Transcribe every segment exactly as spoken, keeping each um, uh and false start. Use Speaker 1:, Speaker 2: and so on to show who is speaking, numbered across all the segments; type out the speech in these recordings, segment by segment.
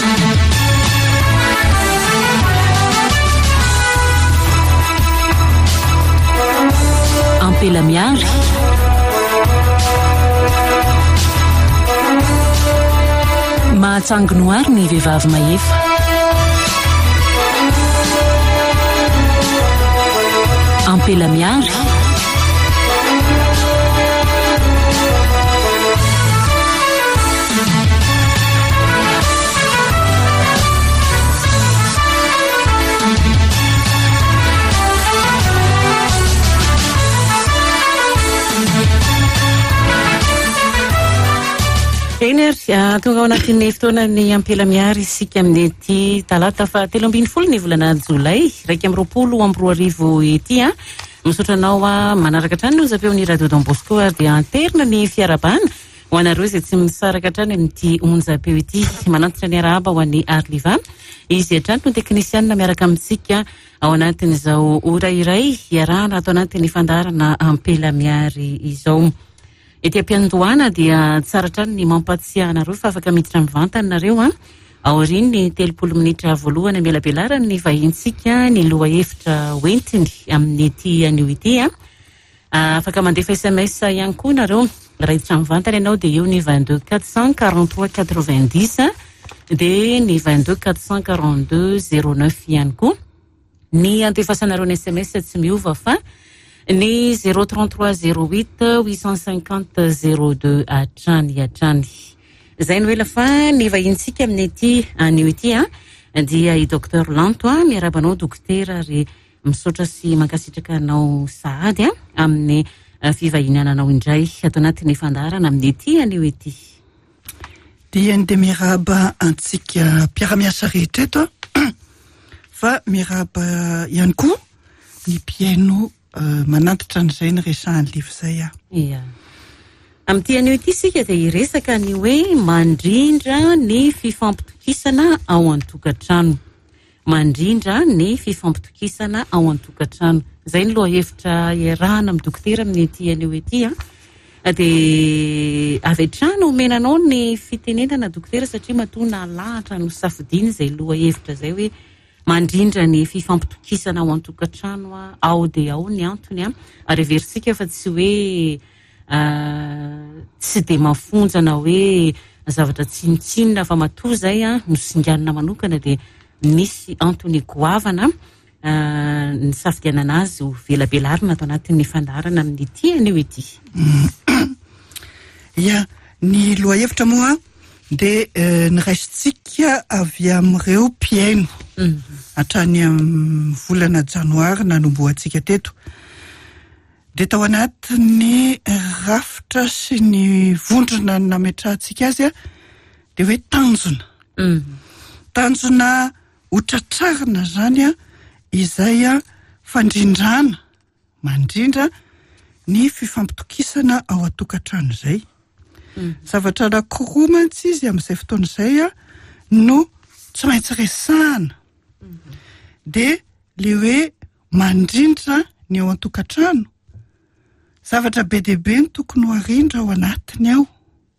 Speaker 1: Ampela miary mahatsanginoary ny vehivavy mahefa Ampela miary eny ary tonga ao anatin'ny fotoana ny Ampela miary isika amin'ny ety talata fa telo ambin'ny folo ny volana jolay raika amby roapolo amby roa arivo ety a misotranao a manaraka hatrany ny zapeon'ny radio Don Bosco ary dia anterina ny fiarabana ho anareo izay tsy misaraka hatrany amin'ity onjapeo ity manantitra ny arahaba ho an'ny Arliva izy hatrany no teknisianina miaraka amintsika ao anatin'izao ora iray iarahana ato anatin'ny fandarana Ampela miary izao. Ety ampiandohana dia tsara trany ny mampatsiahy anareo fa afaka miditra mivantana nareo a aoriny ny telopolo minitra voalohany amelabelarany ny vahinsika ny loha hevitra hoentiny amin'ny ety anio ity a afaka mandefa S M S ihany koa nareo raha hiditra mivantana ianao dia eo ny vingt-deux quatre cent quarante-trois quatre-vingt-dix dia ny vingt-deux quatre cent quarante-deux zéro neuf ihany koa ny antefasanareo ny S M S tsy miova fa ny zéro trente-trois zéro huit huit cent cinquante zéro deux hatrany hatrany zay no ela fa ny vahinsika amin'ny ety anio ity a dia i docteur Lanto a miarabanao dokotera ary misaotra sy mankasitraka anao sahady a amin'ny fivahinananao indray ato anatin'ny fandarana amin'ny ety anio ety
Speaker 2: dia nde miraba antsika mpiara-miasa rehetra eto fa miraba ihany koa ny mpiaino manantitra an'izay ny resahany livo zay a
Speaker 1: ia amin'ity anio ity sika dia iresaka ny hoe mandrindra ny fifampitokisana ao an-tokatrano mandrindra ny fifampitokisana ao an-tokatrano zay ny loha hevitra iarahana amin'ny dokotera amin'ny ety anio ety a dia avy hatrany omenanao ny fitenenana dokotera satria matona lahatra no safidiny zay loha hevitra zay hoe mandrindra ny fifampitokisana ao an-tokatrano a ao dia ao ny antony a ary everisika fa tsy hoe tsy dia mafonjana hoe zavatra tsinitsinina fa matoa zay a no singanina manokana dia misy antony goavana ny safidianana azy ho velabelarina ato anatin'ny fandarana amin'ny ity anio ety
Speaker 2: ia ny loha hevitra moa dia ny raisitsika avy amin'ireo mpiaino hatrany amin'ny volana janoary nanomboantsika teto dia tao anatin'ny rafitra sy ny vondrona nametrahantsika azy a dia hoe tanjona tanjona hotratrarina zany a izay a fandrindrana mandrindra ny fifampitokisana ao an-tokatrano zay zavatra anankiroa mantsy izy amin'izay fotoana izay a no tsy maintsy resahana dia le hoe mandrindra ny ao an-tokatrano zavatra be dia be ny tokony ho arindra ao anatiny ao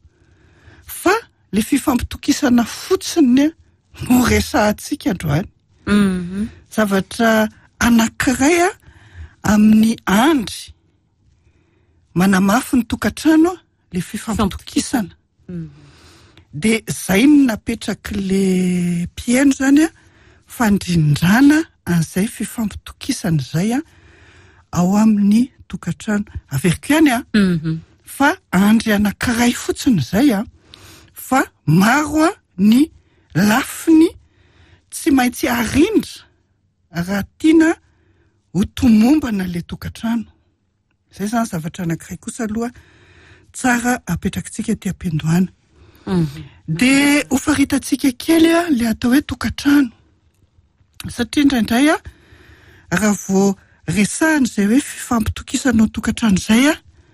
Speaker 2: fa le fifampitokisana fotsiny no resahantsika androany zavatra anankiray a amin'ny andry manamafy ny tokatrano le fifampitokisana dia zay no napetraky le mpiaino zany a fandrindrana an'izay fifampitokisana zay a ao amin'ny tokatrano averiko ihany a fa andry anankiray fotsiny zay a fa maro a ny lafiny tsy maintsy arindra raha tiana ho tomombana le tokatrano zay zany zavatra anankiray kosa aloha tsara apetrakintsika ty am-piandohana dia ho faritantsika kely a le atao hoe tokatrano satria indraindray a raha vao resahany zay hoe fifampitokisana ao tokatrano zay a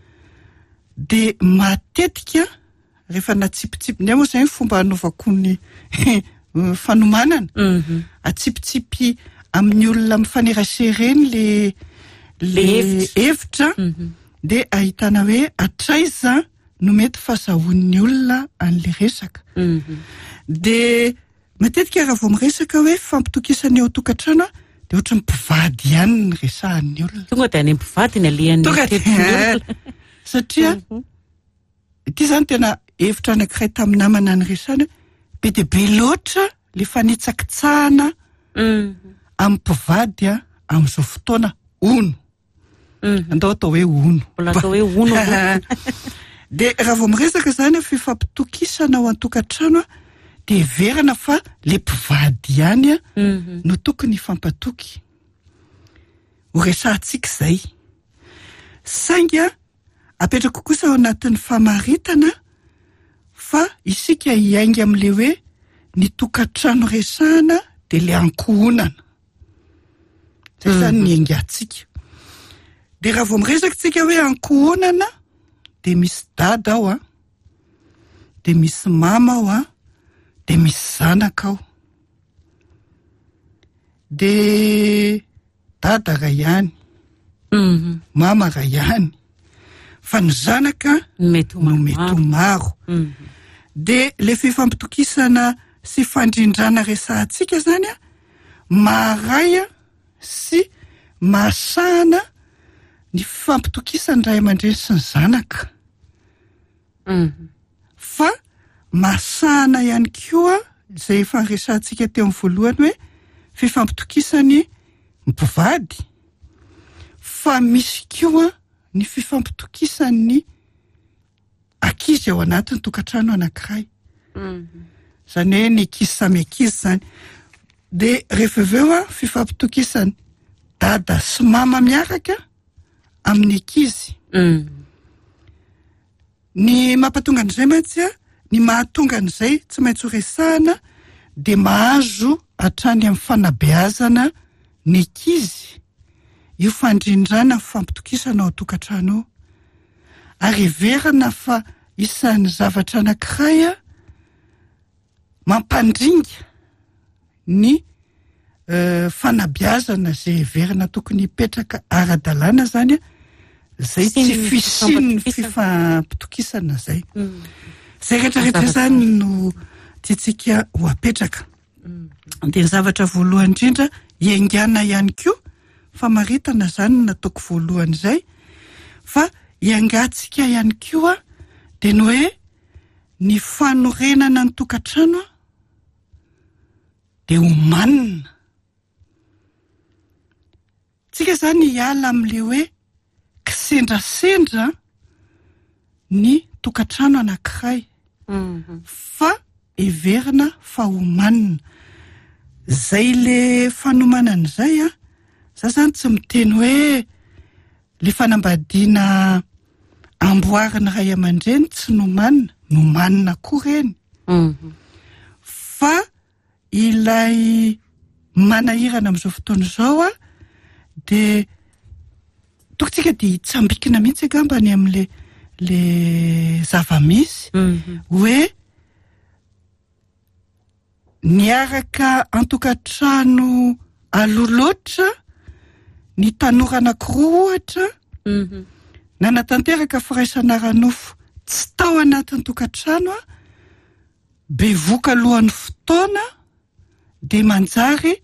Speaker 2: dia matetika rehefa natsipitsipy ny moa zay fomba hanaovako ny fanomanana atsipitsipy amin'ny olona mifanerasereny le le hevitra dia ahitana hoe atraiza no mety fahasahoan'ny olona an'le resaka dia matetika raha vao miresaka hoe fampitokisana eo tokantrano de ohatra mpivady ihany ny resahan'ny olona
Speaker 1: tonga de any mpivady ny alian'ny
Speaker 2: satria ity zany tena hevitra anankiray tamin'ny namana ny resahana be de be loatra le fanitsakitsahana amin'ny mpivady a amin'izao fotoana ono andao atao hoe ono
Speaker 1: atao hoe ono
Speaker 2: de raha vao miresaka zany fifampitokisana ao an-tokantrano de verana fa le mpivady ihany a no tokony fampatoky ho resahantsika zay sainga apetraka kosa ao anatin'ny famaritana fa isika hiainga amin'le hoe ny tokantrano resahana de le ankohonana zay zany ny aingatsika de raha vao miresaka tsika hoe ankohonana de misy dada ao a de misy mama ao a de misy zanaka ao de dada ray ihany mama ray ihany fa ny zanaka
Speaker 1: mety
Speaker 2: no mety maro de le fifampitokisana sy fandrindrana resahantsika zany a maharay a sy mahasahana ny fifampitokisana ray aman-dreny sy ny zanaka fa mahasahana ihany koa zay efa resahantsika teo amin'ny voalohany hoe fifampitokisany mpivady fa misy koa ny fifampitokisany ankizy ao anatin'ny tokantrano anankiray zany hoe ny ankizy samy ankizy zany de rehefa avy eo a fifampitokisany dada sy mama miaraka amin'ny ankizy ny mampatonga an'izay mantsy a ny mahatonga an'izay tsy maintsy ho resahana de mahazo hatrany amin'ny fanabeazana ny ankizy io fandrindrana fampitokisana ao tokantrano ao ary verana fa isan'ny zavatra anankiray a mampandringa ny uh, fanabeazana zay verana tokony hipetraka ara-dalàna zany a zay tsy fisin'ny fifampitokisana zay zay rehetrarehetra zany no tiatsika ho apetraka de ny zavatra voalohany indrindra hiaingana ihany koa famaritana zany nataoko voalohany zay fa hiangatsika ihany koa de ny hoe ny fanorenana ny tokantrano de omanina tsika zany hiala amin'le hoe kisendrasendra ny tokantrano anankiray fa everina fa omanina zay le fanomanana zay a za zany tsy miteny hoe le fanambadiana amboarina ray aman-dreny tsy nomanina nomanina koa reny fa ilay manahirana amin'izao fotoana izao a de tokotsika de hitsambikina mihitsy agambany amin'le le zava-misy hoe niaraka antokantrano aloloatra ny tanora anankiroa ohatra nanatanteraka firaisana ranofo tsy tao anatin'ny tokantrano a be voka alohan'ny fotoana de manjary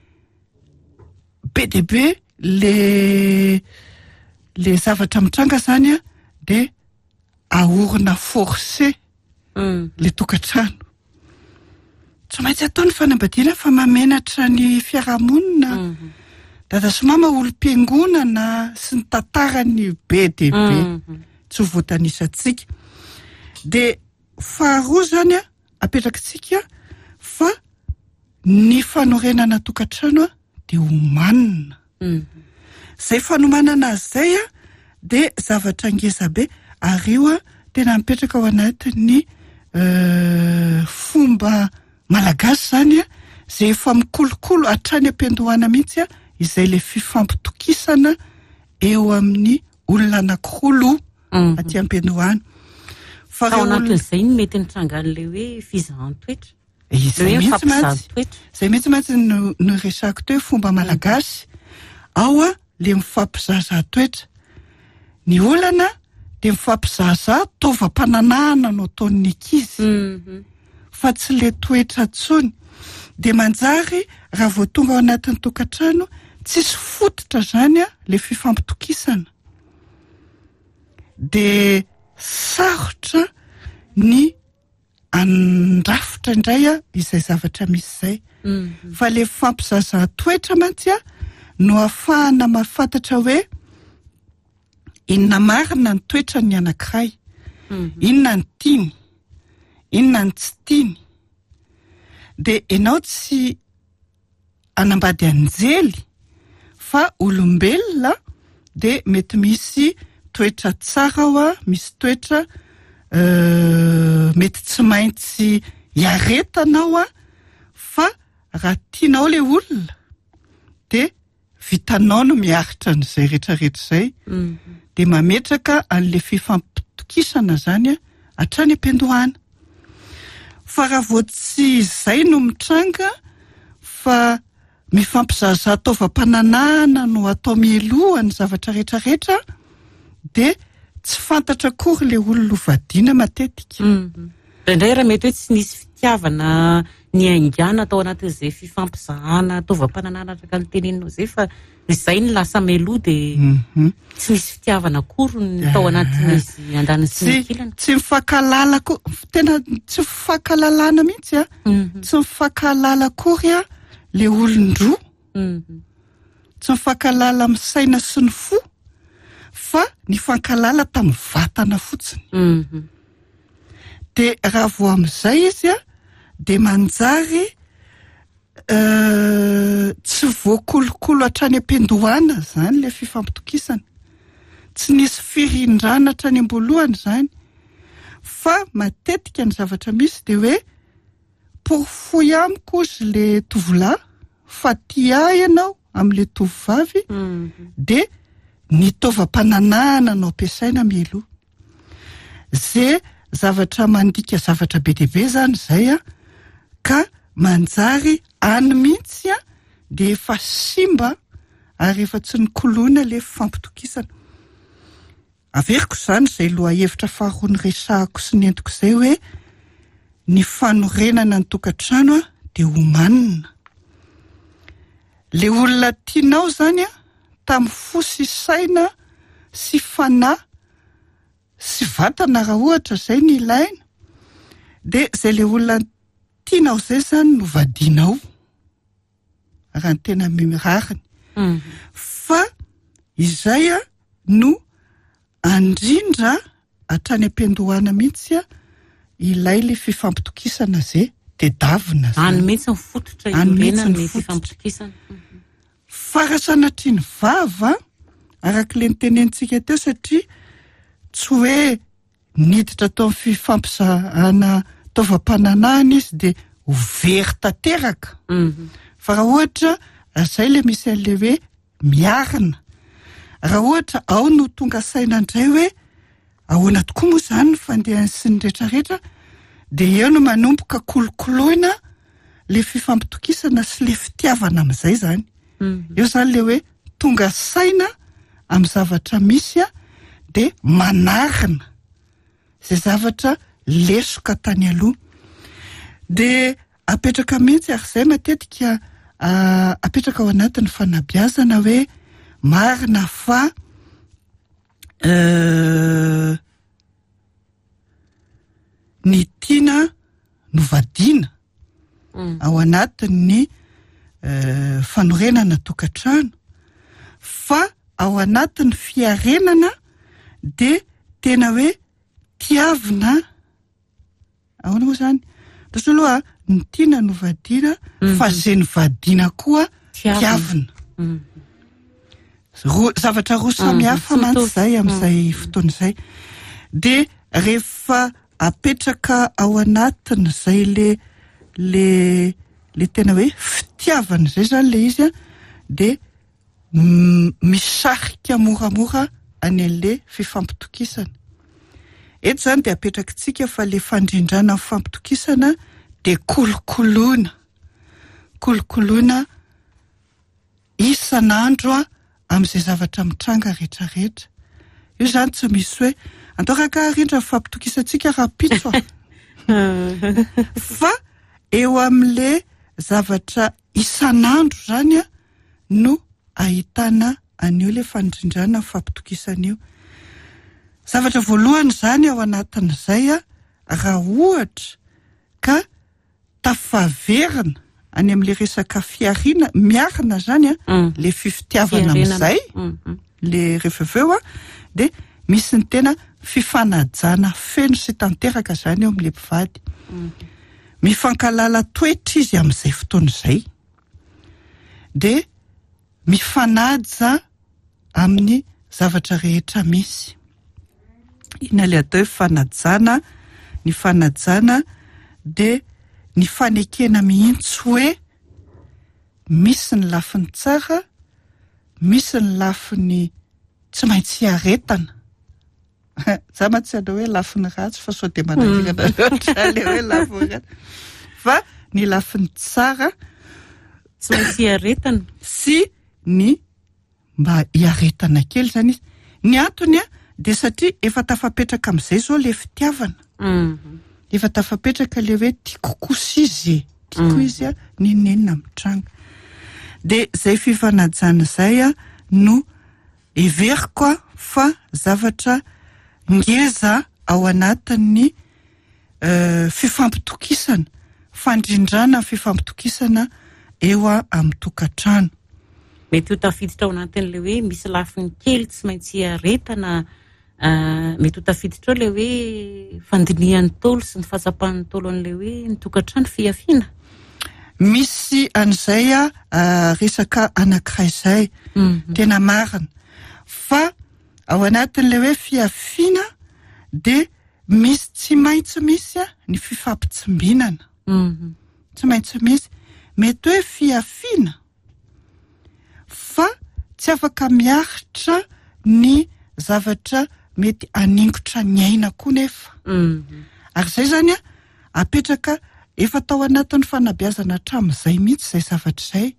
Speaker 2: be de be le le zavatra mitranga zany a de aorina forcé le tokantrano tsy maintsy atao ny fanambadiana fa mamenatra ny fiarahamonina dada sy mama olom-piangonana sy ny tantarany be de be tsy ho voatanisantsika de faharoa zany a apetrakatsika fa ny fanorenana tokantrano a de omanina zay fanomanana zay a de zavatra ngeza be ary io a tena mipetraka ao anatin'ny uh, fomba malagasy zany a zay efa mikolokolo hatrany ampiandohana mihitsy a izay le fifampitokisana eo amin'ny olona anankirolo aty ampiandohana
Speaker 1: fa ao anatin'izay ny mety nitrangan'le hoe fizahan-toetra
Speaker 2: zay mihitsy mantsy zay mihitsy mantsy no resako teo fomba malagasy ao a le mifampizaza-toetra ny olana de mifampizaza taova-pananahana no ataon'ny ankizy fa tsy le toetra tsony de manjary raha vao tonga ao anatin'ny tokantrano tsisy fototra zany a le fifampitokisana de sarotra ny andrafitra indray a izay zavatra misy zay mm-hmm. fa le fampizaza toetra mantsy a no ahafahana mahafantatra hoe inona marina ny toetra ny anankiray mm-hmm. inona ny tiany inona ny tsy tiany de enao tsy anambady anjely fa olombelona de mety misy toetra tsara ao a misy toetra uh, mety tsy maintsy iaretanao a fa raha tianao le olona de vitanao no miaritra n'izay rehetrarehetra zay mm-hmm. de mametraka an'le fifampitokisana zany a hatrany am-piandohana fa raha vao tsy zay no mitranga fa mifampizaza ataovam-pananana no atao mieloha ny zavatra rehetrarehetra de tsy fantatra akory le olona hovadiana matetika
Speaker 1: mm-hmm. indray raha mety hoe tsy nisy fitiavana ny aingana atao anatin'izay fifampizahana ataovam-pananana araka ny teneninao zay fa izay ny lasa mieloha de mm-hmm. tsy nisy fitiavana akory ny tao anatin'izy andaniny sy mikilana
Speaker 2: tsy mifankalala ko tena tsy mifankalalana mihitsy a mm-hmm. tsy mifankalala akory a le olon-droa mm-hmm. tsy mifankalala amin'ny saina sy ny fo fa ny fankalala tamin'ny vatana fotsiny mm-hmm. de raha vao amin'izay izy a de manjary uh, tsy voakolokolo hatrany am-piandohana zany le fifampitokisana tsy nisy firindrana hatrany am-boalohany zany fa matetika ny zavatra misy de hoe pourfoy amiko izy le tovolahy fa tia ianao amin'le tovovavy mm-hmm. de ny taovam-pananana no ampiasaina mieloha ze zavatra mandika zavatra be dehibe zany zay a ka manjary any mihitsy a de efa simba ary efa tsy nikolona le fifampitokisana averiko zany zay loha hevitra faharoa ny resahako sy ny entiko zay hoe ny fanorenana ny tokantrano a de homanina le olona tianao zany a tamin'ny fo sy saina sy fanahy sy vatana raha ohatra zay ny ilaina de zay le olona tianao zay zany no vadinao raha ny tena mirariny mm-hmm. fa izay a no andrindra hatrany am-piandohana mihitsy a ilay le fifampitokisana zay de davina
Speaker 1: zany any mihitsy mifototra iorenany le fifampitokisana mm-hmm.
Speaker 2: farasanatry ny vava araka le nitenentsika teo satria tsy hoe niditra tao amin'ny fifampizahana taovam-pananana izy de ho very tanteraka mm-hmm. fa raha ohatra zay le misy an'le hoe miarina raha ohatra ao no tonga saina indray hoe ahoana tokoa moa zany ny fandehany sy ny rehetrarehetra de eo no manomboka kolokoloina le fifampitokisana sy le fitiavana amin'izay zany mm-hmm. eo zany le hoe tonga saina amin'ny zavatra misy a de manarina zay zavatra lesoka tany aloha de apetraka mihitsy ary zay matetika uh, apetraka ao anatin'ny fanabiazana hoe marina fa uh, ny tiana no vadiana mm. ao anatin'ny uh, fanorenana tokantrano fa ao anatin'ny fiarenana de tena hoe tiavina ahoana moa zany toso aloha ny tiana no vadina mm-hmm. fa zay ny vadina koa tiavina mm-hmm. Ro, zavatra roa samihafa mm-hmm. mantsy zay amin'izay mm-hmm. fotoana izay de rehefa apetraka ao anatiny zay le le le tena hoe fitiavana zay zany le izy a de m- misarika moramora any an'le fifampitokisana eto zany de apetrakatsika fa le fandrindrana amin'ny fifampitokisana de kolokoloina kolokoloina isan'andro a amin'izay zavatra mitranga rehetrarehetra io zany tsy misy hoe antoraka rindra fifampitokisantsika raha pitso fa eo amin'le zavatra isan'andro zany a no ahitana anio le fandrindrana fampitokisana io. Zavatra voalohany zany ao anatin'izay a raha ohatra ka tafaverina any amin'le resaka fiarina miarina zany a mm. le fifitiavana amin'izay mm -hmm. le refeveo a de misy ny tena fifanajana feno sy tanteraka zany eo amin'le mpivady mm. mifankalala toetra izy amin'izay fotoana izay de mifanaja amin'ny zavatra rehetra misy. Ina le atao fanajana, ny fanajana de ny fanekena mihitsy hoe misy ny lafiny tsara, misy ny lafiny tsy maintsy aretana. Za matsy ada hoe lafiny ratsy fa sao de manahirana loatra le hoe lafiny ratsy. Fa ny lafiny tsara
Speaker 1: tsy maintsy aretana
Speaker 2: sy ny mba iaretana kely zany izy. Ny antony a de satria efa tafapetraka amin'izay zao le fitiavana.
Speaker 1: Mm -hmm.
Speaker 2: Efa tafapetraka le hoe tiako kosa izy, tiako mm. izy a ninenina mitranga. De zay fifanajana zay a no everiko fa zavatra ngeza ao anatin'ny uh, fifampitokisana, fandrindrana fifampitokisana eo amin'ny tokantrano.
Speaker 1: Mety ho tafiditra ao anatin'le hoe misy lafiny kely tsy maintsy aretana. Uh, mety ho tafiditra le hoe fandinihan'ny tolo sy ny fahasapan'ny tolo an'le hoe ny tokantrano fiafiana.
Speaker 2: Misy an'izay a uh, resaka anankiray izay mm -hmm. tena marina fa ao anatin'le hoe fiafiana de misy tsy maintsy misy a ny fifampitsombinana.
Speaker 1: Mm -hmm.
Speaker 2: Tsy maintsy misy mety hoe fiafiana fa tsy afaka miaritra ny zavatra mety aningotra ny aina koa nefa.
Speaker 1: Mm -hmm.
Speaker 2: Ary zay zany a apetraka efa tao anatin'ny fanabeazana hatramin'izay mihitsy zay zavatra izay.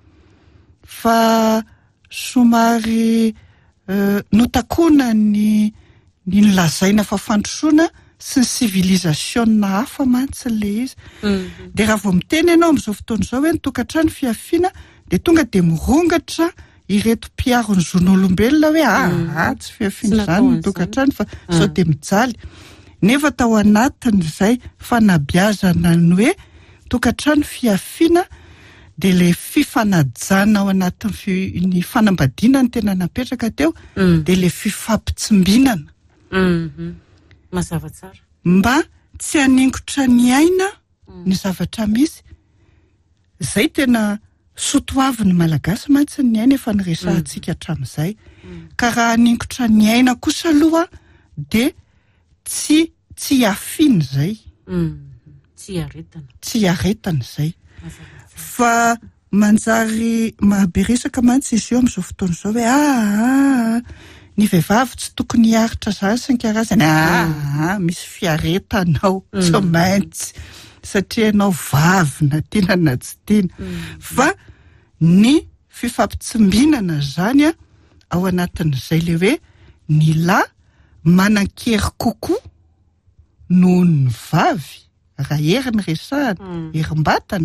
Speaker 2: Fa somary uh, notakona ny ny lazaina fa fandrosoana sy ny civilisation hafa mantsy le izy.
Speaker 1: Mm -hmm.
Speaker 2: De raha vao miteny ianao amin'izao fotoana izao hoe ny tokantrano fiafiana de tonga de mirongatra ireto mpiaro ny zon'olombelona hoe
Speaker 1: mm.
Speaker 2: ah tsy fiafiana zany ny tokantrano fa mm. sao de mijaly. Nefa tao anatiny izay fanabeazana ny hoe tokantrano fiafiana de le fifanajana ao anatin'ny fanambadiana ny tena napetraka teo mm. de le fifampitsombinana.
Speaker 1: Mm -hmm. Mazava tsara.
Speaker 2: Mba tsy haningotra ny aina mm. ny zavatra misy. Zay tena sotoavy ny malagasy mantsy ny aina efa niresahantsika hatramin'izay. Mm. Ka raha haningotra ny aina kosa aloha de tsy tsy afiana zay.
Speaker 1: Mm. Tsy aretana.
Speaker 2: Tsy aretana zay. Fa manjary mahaberesaka mantsy izy io amin'izao fotoana izao hoe ah ny vehivavy tsy tokony hiaritra zany sy ny karazany. Ah misy fiaretanao tsy maintsy satria ianao vavy na tiana na tsy tiana. Fa ny fifampitsombinana zany a ao anatin'izay le hoe ny lahy manan-kery kokoa noho ny vavy raha hery ny resahana mm. herim-batana.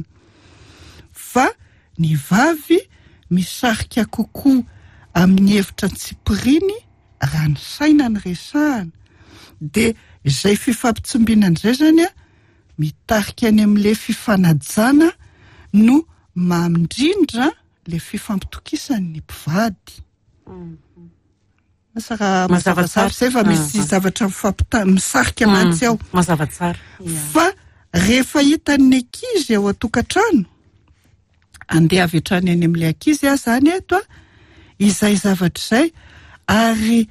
Speaker 2: Fa ny vavy misarika kokoa amin'ny hevitra ny tsipiriny raha ny saina ny resahana. De izay fifampitsombinana izay zany a mitarika any amin'le fifanajana no mamindrindra le fifampitokisan'ny mpivady.
Speaker 1: Mm.
Speaker 2: Sara mazava tsara zay fa misy zavatra mifampita misarika mantsy ao.
Speaker 1: Mazava tsara.
Speaker 2: Fa rehefa hitan'ny ankizy ao an-tokantrano andeha avy hatrany any amin'ilay ankizy a zany eto a izay zavatra izay ary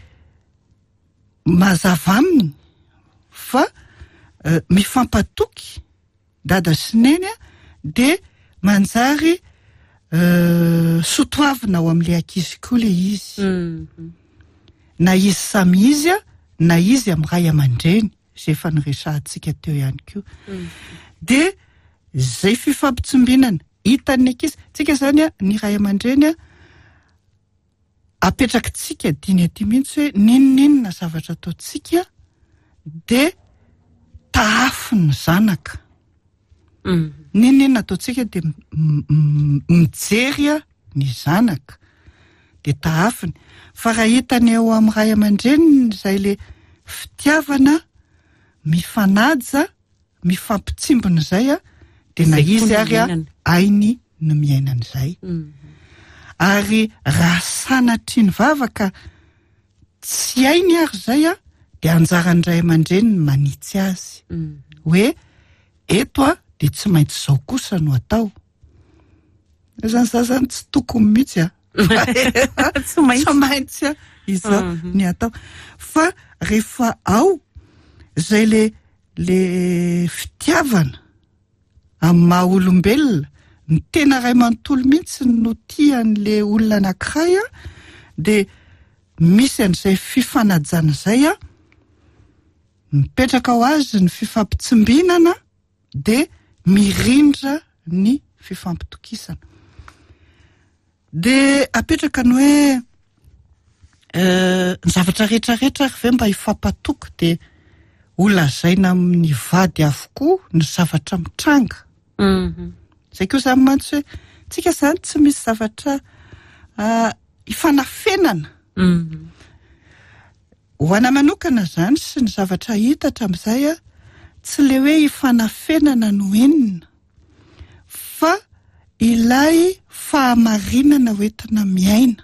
Speaker 2: mazava aminy fa uh, mifampatoky dada sy neny a de manjary uh, sotoavina ao amin'ilay ankizy koa le izy.
Speaker 1: Mm -hmm.
Speaker 2: Na izy samy izy a na izy amin'ny ray aman-dreny zay efa niresahantsika teo ihany koa. Mm. De zay fifampitsombinana hitan'ny ankizy tsika zany a ny ray aman-dreny a apetrakitsika diny aty mihitsy hoe ninoninona zavatra ataotsika de taafy ny zanaka.
Speaker 1: Mm.
Speaker 2: ninina ataontsika de mijery ny zanaka de taafiny fa raha hitany eo amin'ny ray aman-dreniny izay le fitiavana mifanaja mifampitsimbona izay a de na izy ary a ainy no miainan'izay ary raha sanatry ny vavaka tsy ainy ary zay a de anjarany ray aman-dreniny manitsy azy hoe eto a de tsy maintsy zao kosa no atao zany zazany tsy tokony mihitsy a
Speaker 1: tsy
Speaker 2: maintsy a izao ny atao fa rehefa ao zay le le fitiavana amin'ny maha olombelona ny tena ray manontolo mihitsy no tian'le olona anankiray a de misy an'izay fifanajana zay a mipetraka ao azy ny fifampitsombinana de mirindra ny fifampitokisana de apetraka ny hoe ny zavatra rehetrarehetra ary ve mba hifampatoky de olazaina amin'ny vady avokoa ny zavatra mitranga zay koa zany mantsy hoe tsika zany tsy misy zavatra hifanafenana ho ana manokana zany sy ny zavatra hita hatramin'izay a tsy le hoe hifanafenana no enina fa ilay fahamarinana hoentina miaina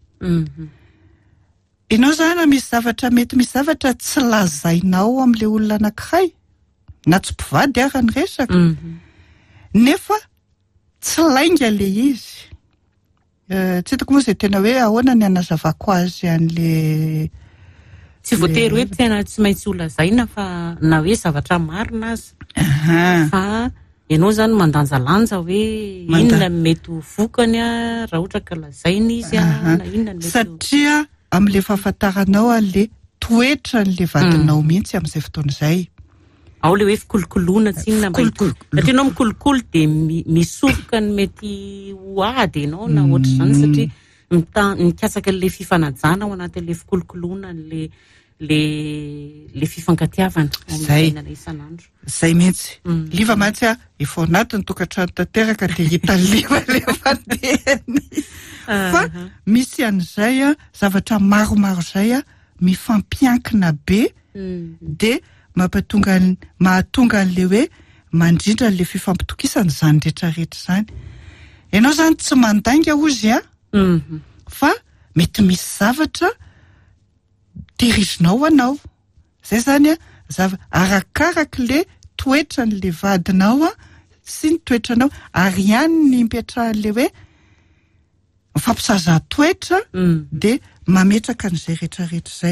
Speaker 2: ianao zany misy zavatra mety misy zavatra tsy lazainao am'le olona anankiray na tsy mpivady ary ny resaka nefa tsy lainga le izy tsy hitako moa zay tena hoe ahoana ny anazavako azy an'le
Speaker 1: tsy voatery hoe tena tsy maintsy olazaina fa na hoe zavatra marina azy fa ianao zany mandanjalanja hoe inona mety ho vokany a raha ohatra ka lazaina izy a na inona mety
Speaker 2: satria am'le fahafantaranao an'le toetra n'le vadinao mihitsy amin'izay fotoana izay
Speaker 1: ao le hoe fikolokoloana tsy inona mba hitony satria ianao mikolokolo de misoroka ny mety ho ady ianao na ohatra zany satria mikatsaka le fifanajana ao anatin'le fikolokoloana le le le fifankatiavana
Speaker 2: zay
Speaker 1: isan'andro
Speaker 2: zay mihitsy liva mantsy a efa anatiny tokantrano tanteraka de hita liva le fandehany fa misy an'izay a zavatra maromaro zay a mifampiankina be de mampatonga mahatonga an'le hoe mandrindra le fifampitokisana zany rehetrarehetra zany ianao zany tsy mandainga ozy a fa mety misy zavatra tehizinao anao zay zany a zava arakaraka le toetra n'le vadinao a sy ny toetranao ary ihany ny mipetrahan'le hoe mifampisaza toetra de mametraka an'izay rehetrarehetra zay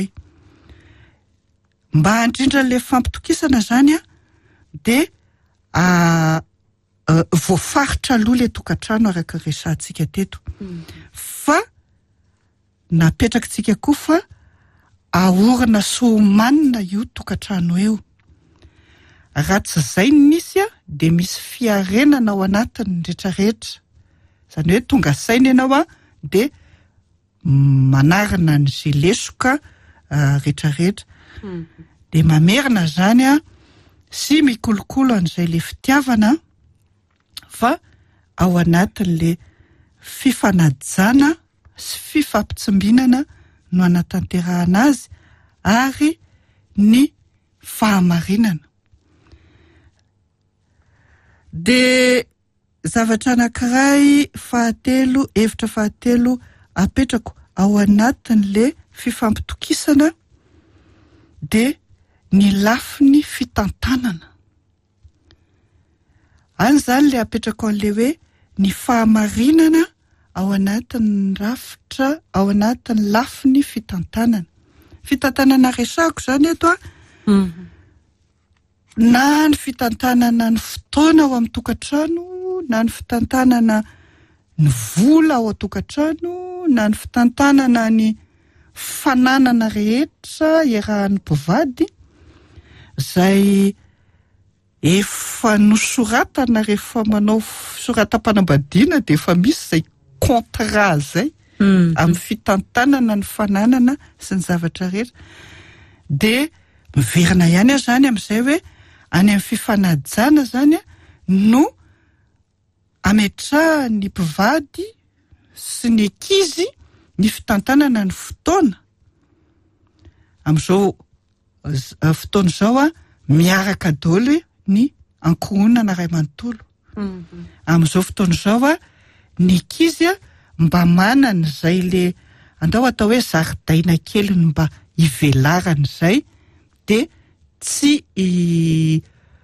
Speaker 2: mba handrindra le fampitokisana zany a de voafaritra aloha le tokantrano araka resantsika teto fa napetraka tsika koa fa ahorana somanina io tokantrano eo raha tsy zay nisy a de misy fiarenana ao anatiny rehetrarehetra zany hoe tonga saina ianao a de manarina n'izay lesoka rehetrarehetra de mamerina zany a sy mikolokolo an'izay le fitiavana fa ao anatin'le fifanajana sy fifampitsombinana no anatanterahana azy ary ny fahamarinana de zavatra anankiray fahatelo hevitra fahatelo apetrako ao anatin'le fifampitokisana de ny lafiny fitantanana any zany le apetrako an'le hoe ny fahamarinana ao anatin'ny rafitra ao anatin'ny lafiny fitantanana fitantanana resako zany eto a na ny fitantanana ny fotoana ao amin'ny tokantrano na ny fitantanana ny vola ao an-tokantrano na ny fitantanana ny fananana rehetra iarahan'ny mpivady zay efa nosoratana rehefa manao soratam-panambadiana de efa misy zay contrat zay amin'ny fitantanana ny fananana sy ny zavatra rehetra de miverina ihany a zany amin'izay hoe any amin'ny fifanajana zany a no ametraha ny mpivady sy ny ankizy ny fitantanana ny fotoana am'izao fotoana zao a miaraka daholo ny ankohonana ray manontolo am'izao fotoana zao a ny ankizy a mba manana zay le andao atao hoe zaridaina kely ny mba ivelarana zay de tsy i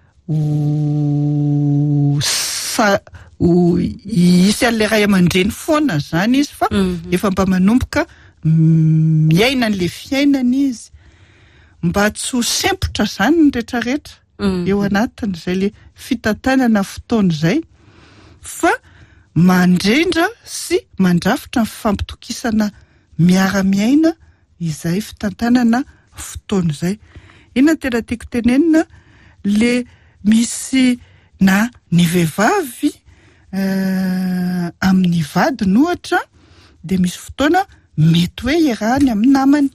Speaker 2: o sa o isy an'le ray aman-dreny foana zany izy fa efa mba manomboka miaina an'le fiainana izy mba tsy ho sempotra zany ny rehetrarehetra eo anatiny zay le fitantanana fotoana zay fa mandrindra sy mandrafitra ny fifampitokisana miara-miaina izay fitantanana fotoana zay. Ina tena tiako tenenina le misy na ny vehivavy uh, amin'ny vadiny ohatra de misy fotoana mety hoe iarahany amin'ny namany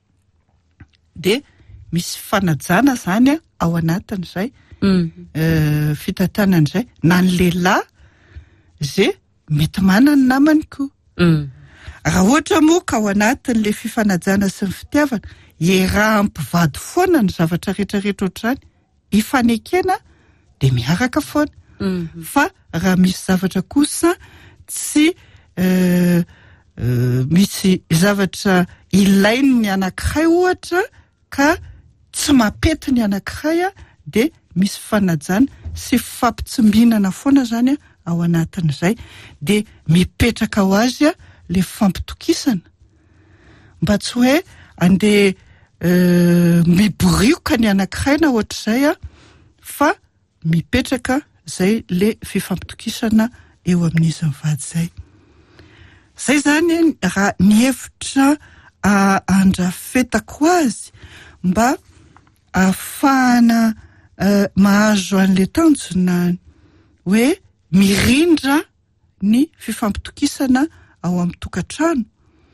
Speaker 2: de misy fanajana zany ao anatiny zay mm. uh, fitantanana zay na ny lehilahy zay mety manana ny namany koa mm. raha ohatra moa ka ao anatin'le fifanajana sy ny fitiavana iarahampivady foana ny zavatra rehetrarehetra ohatrany ifanekena de miaraka foana mm-hmm. fa raha misy zavatra kosa tsy uh, uh, misy zavatra ilainy ny anankiray ohatra ka tsy mapety ny anankiray de misy fanajana sy fampitsombinana foana zany ao anatin'izay de mipetraka ho azy le fampitokisana mba tsy hoe ande uh, miborioka ny anankiray na ohatr'izay fa mipetraka zay le fifampitokisana eo amin'izy mivady zay. Zay zany raha ny hevitra uh, andrafetako azy mba ahafahana uh, mahazo an'le tanjona hoe mirindra ny fifampitokisana ao amin'ny tokantrano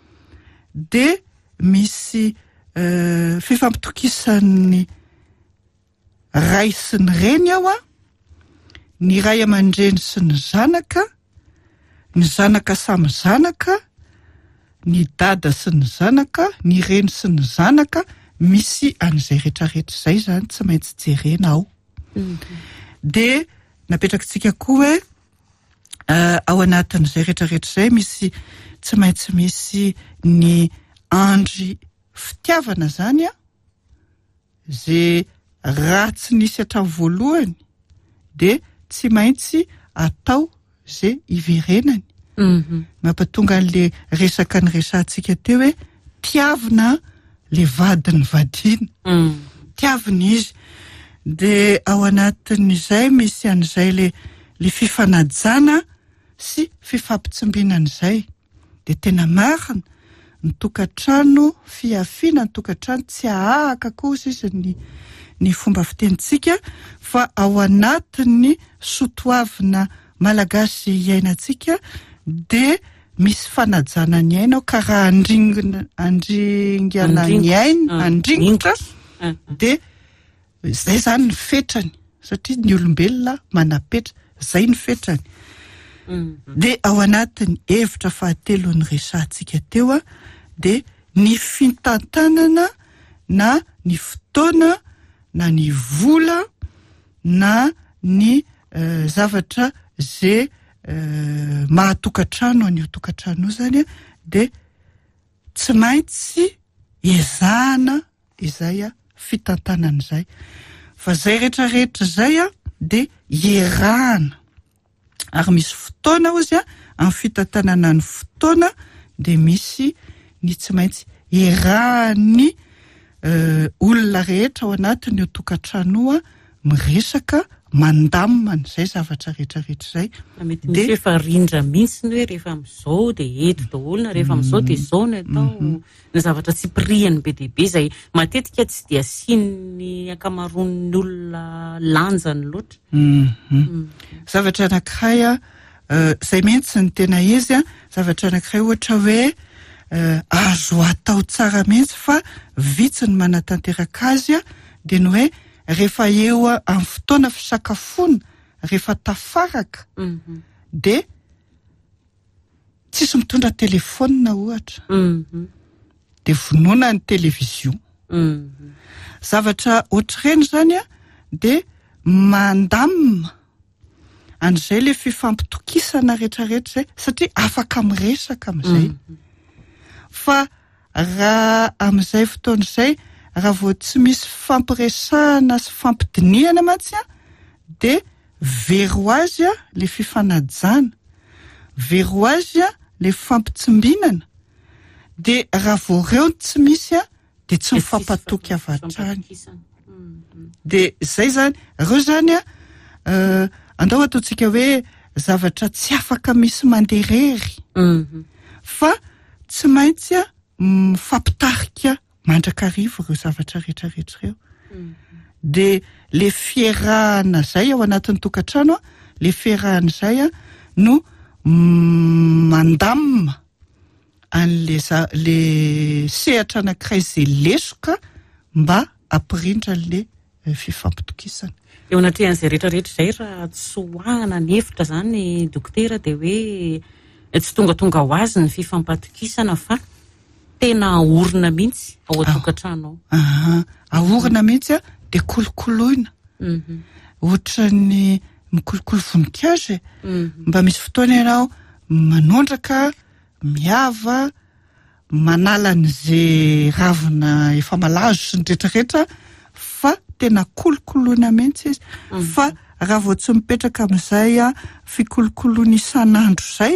Speaker 2: de misy uh, fifampitokisany ray sy ny reny ao a ny ray aman-dreny sy ny zanaka ny zanaka samy zanaka ny dada sy ny zanaka ny reny sy ny zanaka misy an'izay rehetrarehetra zay zany tsy maintsy jerena ao mm-hmm. de napetrakantsika koa hoe uh, ao anatin'izay rehetrarehetra zay misy tsy maintsy misy ny andry fitiavana zany a zay raha tsy nisy hatramin'ny voalohany de tsy maintsy atao zay iverenany mm-hmm. mampatonga an'le resaka ny resantsika teo hoe tiavina le vadiny vadina mm. tiavina izy de ao anatin'izay misy an'izay le le fifanajana sy fifampitsombinan'izay de tena marina ny tokantrano fiafiana ny tokantrano tsy ahaka kosa izy ny ny fomba fitenitsika fa ao anatiny sotoavina malagasy iainantsika de misy fanajana ny aina karaha andringana andringana ny aina andringotra de zay zany ny fetrany satria ny olombelona manapetra zay ny fetrany mm-hmm. de ao anatiny hevitra fahatelo ny resantsika teo a de ny fitantanana na ny fotoana na ny vola na ny uh, zavatra zay uh, mahatokantrano an'io tokantrano zany de tsy maintsy ezahana izay a fitantanana zay fa zay rehetrarehetra zay a de iarahana ary misy fotoana ozy a amin'ny fitantanana ny fotoana de misy ny tsy maintsy iarahany uh, olona rehetra ao anatiny io tokantranoa miresaka mandamina zay zavatra rehetrarehetra zay
Speaker 1: mety misy efa rindra mihitsy ny hoe rehefa am'izao de eto daholo na rehefa am'izao de zao ny atao mm-hmm. ny zavatra tsy prihany be dehibe zay matetika tsy de asiany akamaroan'ny olona lanjany loatra
Speaker 2: mm-hmm. mm-hmm. zavatra anankiray a uh, zay mihitsy ny tena izy a zavatra anankiray ohatra hoe uh, azo atao tsara mihitsy fa vitsy ny manatanteraka azy a de ny hoe rehefa eo amin'ny fotoana fisakafoana rehefa tafaraka mm-hmm. de tsisy mitondra telefona ohatra de vonoana ny televizion zavatra ohatr'ireny zany a de mandamina an'izay le fifampitokisana rehetrarehetra zay satria afaka miresaka amin'izay fa raha amin'izay fotoana izay raha vao tsy misy fampiresahana sy fampidiniana mantsy a de very azy a le fifanajana very azy a le fampitsimbinana de raha vao reo tsy misy a de tsy mifampatoky avatrany de zay zany reo zany a uh, andao ataontsika hoe zavatra tsy afaka misy manderery fa tsy maintsy a mifampitarika mandrakarivo reo zavatra rehetrarehetra reo de le fierahana zay ao anatin'ny tokantrano a le fierahana zay a no mandamina an'le le sehatra anankiray zay lesoka mba ampirindra le fifampitokisana
Speaker 1: eo anatrehan'izay rehetrarehetra zay raha tsy hoahana ny hevitra zany dokotera de hoe tsy tonga tonga ho azy ny fifampatokisana fa tena aorina mihitsy ao atokantrano
Speaker 2: ao aorina mihitsy a de kolokoloina ohatran'ny mikolokolo voninkazo mba misy fotoana ianao manondraka miava manala an'izay ravina efa malazo sy ny rehetrarehetra fa tena kolokoloina mihitsy izy fa raha vao tsy mipetraka amin'izay a fikolokoloina isan'andro zay